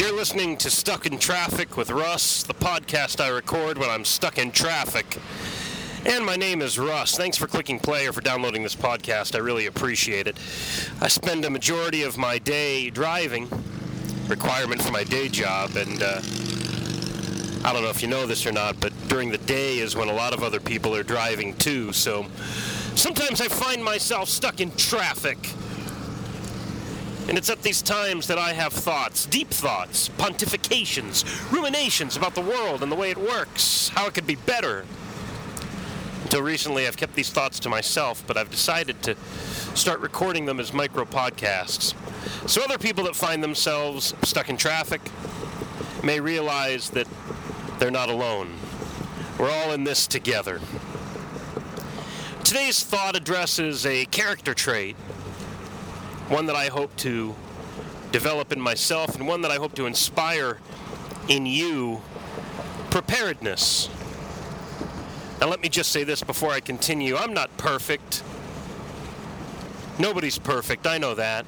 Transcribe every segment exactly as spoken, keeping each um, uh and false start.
You're listening to Stuck in Traffic with Russ, the podcast I record when I'm stuck in traffic. And my name is Russ. Thanks for clicking play or for downloading this podcast. I really appreciate it. I spend a majority of my day driving, requirement for my day job, and uh, I don't know if you know this or not, but during the day is when a lot of other people are driving too, so sometimes I find myself stuck in traffic. And it's at these times that I have thoughts, deep thoughts, pontifications, ruminations about the world and the way it works, how it could be better. Until recently, I've kept these thoughts to myself, but I've decided to start recording them as micro podcasts. So other people that find themselves stuck in traffic may realize that they're not alone. We're all in this together. Today's thought addresses a character trait, one that I hope to develop in myself and one that I hope to inspire in you: preparedness. Now let me just say this before I continue. I'm not perfect. Nobody's perfect, I know that.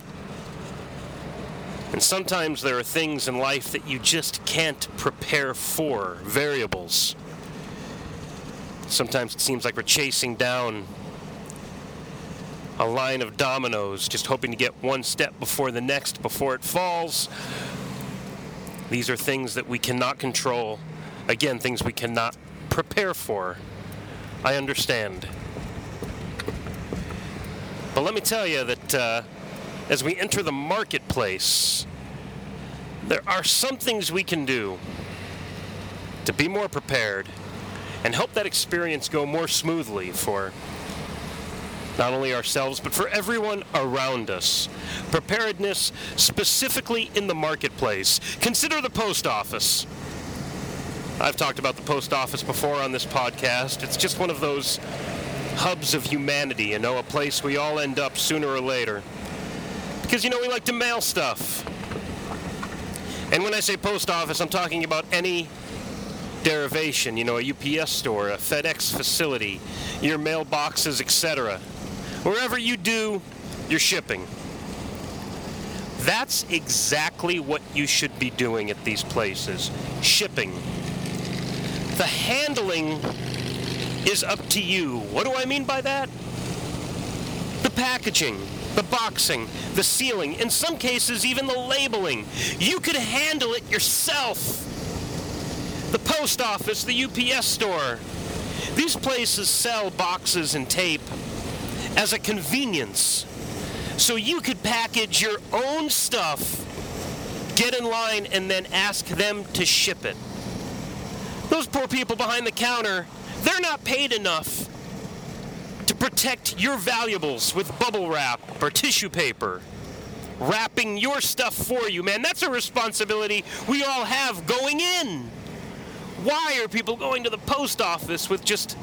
And sometimes there are things in life that you just can't prepare for, variables. Sometimes it seems like we're chasing down a line of dominoes, just hoping to get one step before the next, before it falls. These are things that we cannot control. Again, things we cannot prepare for. I understand. But let me tell you that uh, as we enter the marketplace, there are some things we can do to be more prepared and help that experience go more smoothly for not only ourselves, but for everyone around us. Preparedness, specifically in the marketplace. Consider the post office. I've talked about the post office before on this podcast. It's just one of those hubs of humanity, you know, a place we all end up sooner or later. Because, you know, we like to mail stuff. And when I say post office, I'm talking about any derivation, you know, a U P S store, a FedEx facility, your mailboxes, et cetera. Wherever you do your shipping. That's exactly what you should be doing at these places. Shipping. The handling is up to you. What do I mean by that? The packaging, the boxing, the sealing, in some cases even the labeling. You could handle it yourself. The post office, the U P S store. These places sell boxes and tape as a convenience. So you could package your own stuff, get in line, and then ask them to ship it. Those poor people behind the counter, they're not paid enough to protect your valuables with bubble wrap or tissue paper. Wrapping your stuff for you, man, that's a responsibility we all have going in. Why are people going to the post office with just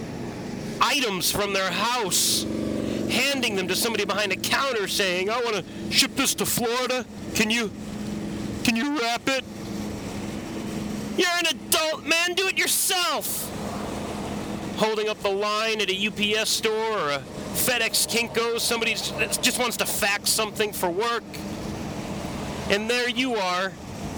items from their house, handing them to somebody behind a counter saying, I want to ship this to Florida. Can you, can you wrap it? You're an adult, man. Do it yourself. Holding up the line at a U P S store or a FedEx Kinko's, somebody just wants to fax something for work. And there you are,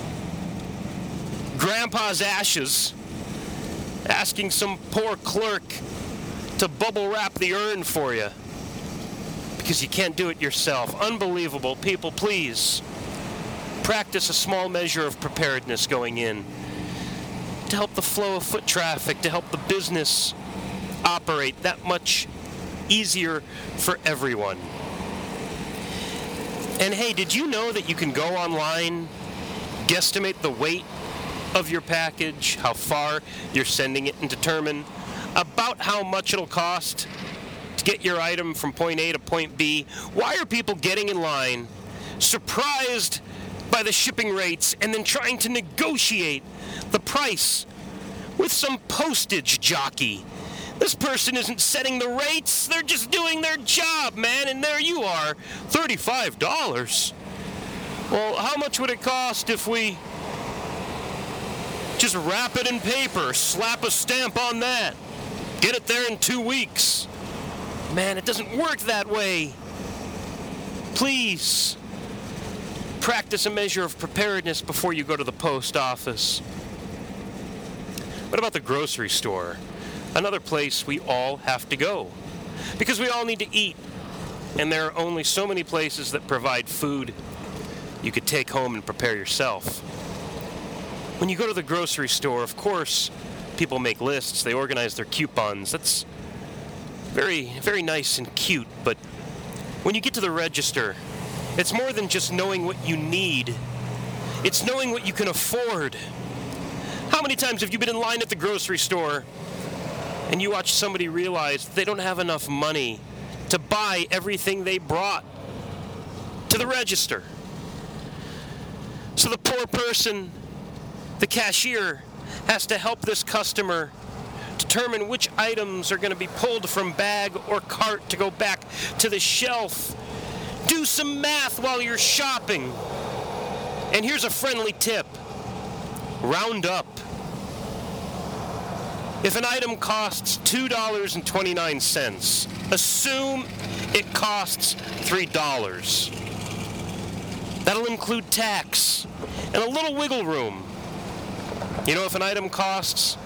Grandpa's ashes, asking some poor clerk to bubble wrap the urn for you because you can't do it yourself. Unbelievable. People, please practice a small measure of preparedness going in to help the flow of foot traffic, to help the business operate that much easier for everyone. And hey, did you know that you can go online, guesstimate the weight of your package, how far you're sending it, and determine about how much it'll cost to get your item from point A to point B? Why are people getting in line, surprised by the shipping rates, and then trying to negotiate the price with some postage jockey? This person isn't setting the rates, they're just doing their job, man, and there you are, thirty-five dollars. Well, how much would it cost if we just wrap it in paper, slap a stamp on that, get it there in two weeks? Man, it doesn't work that way. Please, practice a measure of preparedness before you go to the post office. What about the grocery store? Another place we all have to go. Because we all need to eat. And there are only so many places that provide food you could take home and prepare yourself. When you go to the grocery store, of course, people make lists, they organize their coupons. That's very, very nice and cute, but when you get to the register, it's more than just knowing what you need. It's knowing what you can afford. How many times have you been in line at the grocery store and you watch somebody realize they don't have enough money to buy everything they brought to the register? So the poor person, the cashier, has to help this customer determine which items are going to be pulled from bag or cart to go back to the shelf. Do some math while you're shopping. And here's a friendly tip. Round up. If an item costs two dollars and twenty-nine cents, assume it costs three dollars. That'll include tax and a little wiggle room. You know, if an item costs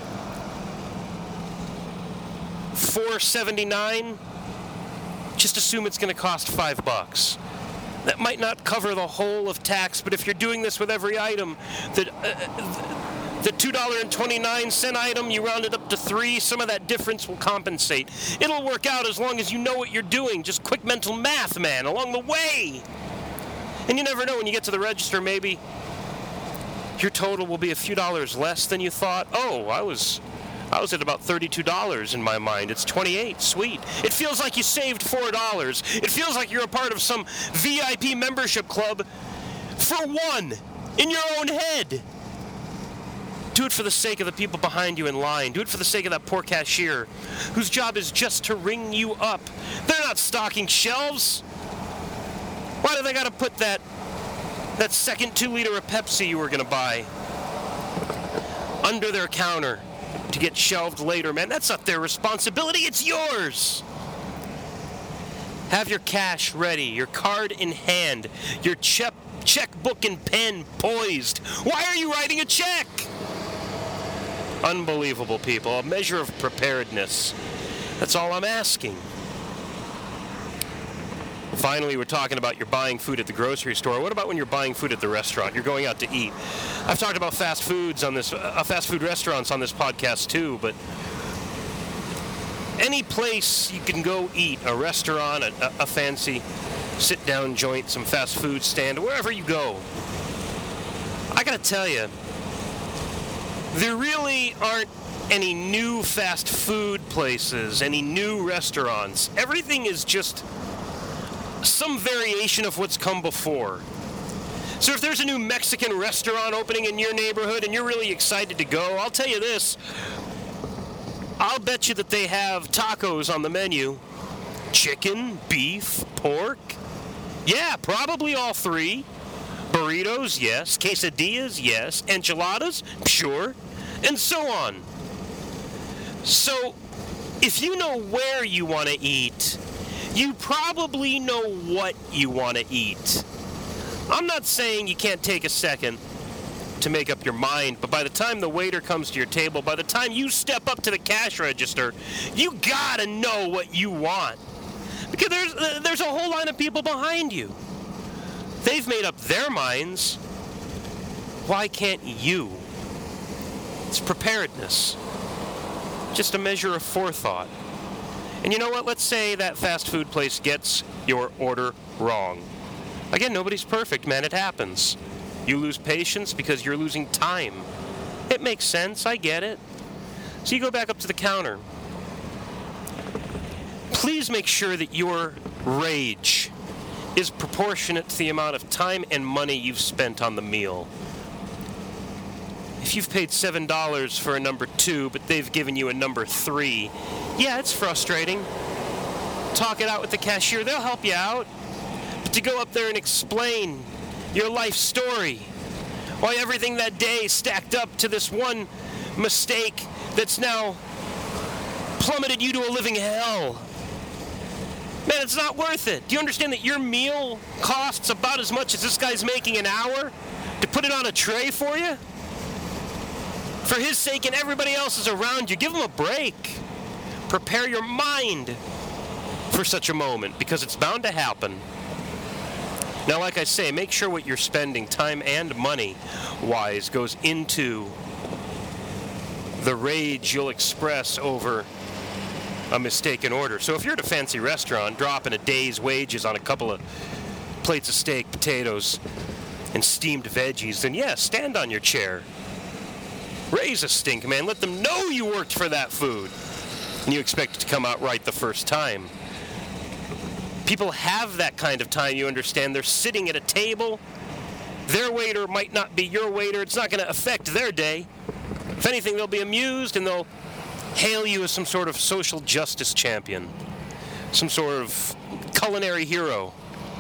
four dollars and seventy-nine cents, just assume it's going to cost five bucks. That might not cover the whole of tax, but if you're doing this with every item, the, uh, the two dollars and twenty-nine cents item, you round it up to three, some of that difference will compensate. It'll work out as long as you know what you're doing. Just quick mental math, man, along the way. And you never know, when you get to the register, maybe your total will be a few dollars less than you thought. Oh, I was... I was at about thirty-two dollars in my mind. It's twenty-eight. Sweet. It feels like you saved four dollars. It feels like you're a part of some V I P membership club for one, in your own head. Do it for the sake of the people behind you in line. Do it for the sake of that poor cashier whose job is just to ring you up. They're not stocking shelves. Why do they got to put that, that second two-liter of Pepsi you were going to buy under their counter to get shelved later, man? That's not their responsibility, it's yours. Have your cash ready, your card in hand, your check checkbook and pen poised. Why are you writing a check? Unbelievable, people. A measure of preparedness. That's all I'm asking. Finally, we're talking about you're buying food at the grocery store. What about when you're buying food at the restaurant? You're going out to eat. I've talked about fast foods on this, uh, fast food restaurants on this podcast too, but any place you can go eat, a restaurant, a, a fancy sit-down joint, some fast food stand, wherever you go, I gotta tell you, there really aren't any new fast food places, any new restaurants. Everything is just some variation of what's come before. So if there's a new Mexican restaurant opening in your neighborhood and you're really excited to go, I'll tell you this, I'll bet you that they have tacos on the menu. Chicken, beef, pork. Yeah, probably all three. Burritos, yes. Quesadillas, yes. Enchiladas, sure. And so on. So if you know where you want to eat, you probably know what you want to eat. I'm not saying you can't take a second to make up your mind, but by the time the waiter comes to your table, by the time you step up to the cash register, you gotta know what you want. Because there's, uh, there's a whole line of people behind you. They've made up their minds. Why can't you? It's preparedness. Just a measure of forethought. And you know what? Let's say that fast food place gets your order wrong. Again, nobody's perfect, man. It happens. You lose patience because you're losing time. It makes sense. I get it. So you go back up to the counter. Please make sure that your rage is proportionate to the amount of time and money you've spent on the meal. If you've paid seven dollars for a number two, but they've given you a number three, yeah, it's frustrating. Talk it out with the cashier. They'll help you out. But to go up there and explain your life story, why everything that day stacked up to this one mistake that's now plummeted you to a living hell. Man, it's not worth it. Do you understand that your meal costs about as much as this guy's making an hour to put it on a tray for you? For his sake and everybody else's around you, give him a break. Prepare your mind for such a moment, because it's bound to happen. Now, like I say, make sure what you're spending, time and money-wise, goes into the rage you'll express over a mistaken order. So if you're at a fancy restaurant, dropping a day's wages on a couple of plates of steak, potatoes, and steamed veggies, then yeah, stand on your chair. Raise a stink, man. Let them know you worked for that food. And you expect it to come out right the first time. People have that kind of time, you understand. They're sitting at a table. Their waiter might not be your waiter. It's not going to affect their day. If anything, they'll be amused and they'll hail you as some sort of social justice champion, some sort of culinary hero.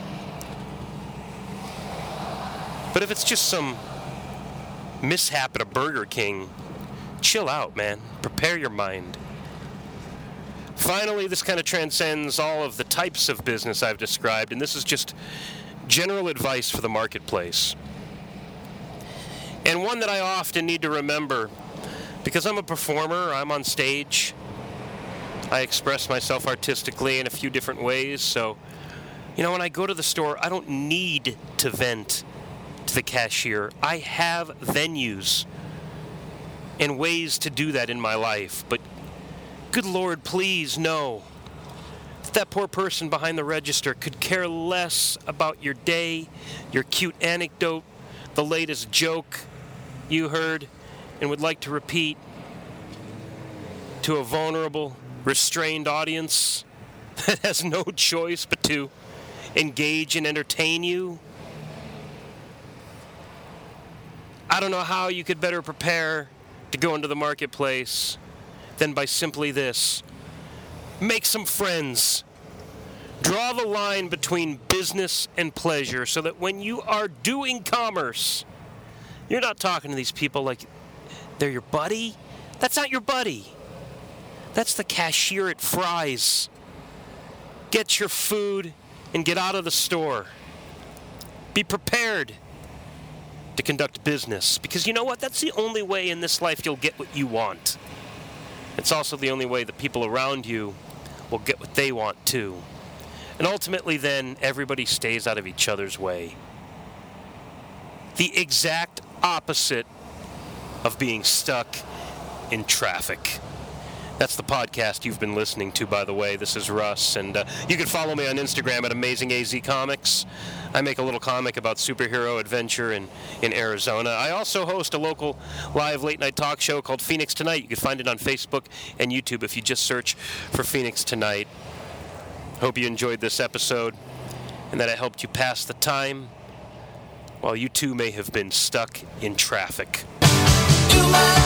But if it's just some mishap at a Burger King, chill out, man. Prepare your mind. Finally, this kind of transcends all of the types of business I've described, and this is just general advice for the marketplace. And one that I often need to remember, because I'm a performer, I'm on stage, I express myself artistically in a few different ways, so, you know, when I go to the store, I don't need to vent to the cashier. I have venues and ways to do that in my life, but good Lord, please know that that poor person behind the register could care less about your day, your cute anecdote, the latest joke you heard and would like to repeat to a vulnerable, restrained audience that has no choice but to engage and entertain you. I don't know how you could better prepare to go into the marketplace than by simply this. Make some friends. Draw the line between business and pleasure so that when you are doing commerce, you're not talking to these people like they're your buddy. That's not your buddy. That's the cashier at Fry's. Get your food and get out of the store. Be prepared to conduct business, because you know what? That's the only way in this life you'll get what you want. It's also the only way the people around you will get what they want too. And ultimately then, everybody stays out of each other's way. The exact opposite of being stuck in traffic. That's the podcast you've been listening to, by the way. This is Russ, and uh, you can follow me on Instagram at AmazingAZComics. I make a little comic about superhero adventure in, in Arizona. I also host a local live late-night talk show called Phoenix Tonight. You can find it on Facebook and YouTube if you just search for Phoenix Tonight. Hope you enjoyed this episode and that it helped you pass the time while you too may have been stuck in traffic. You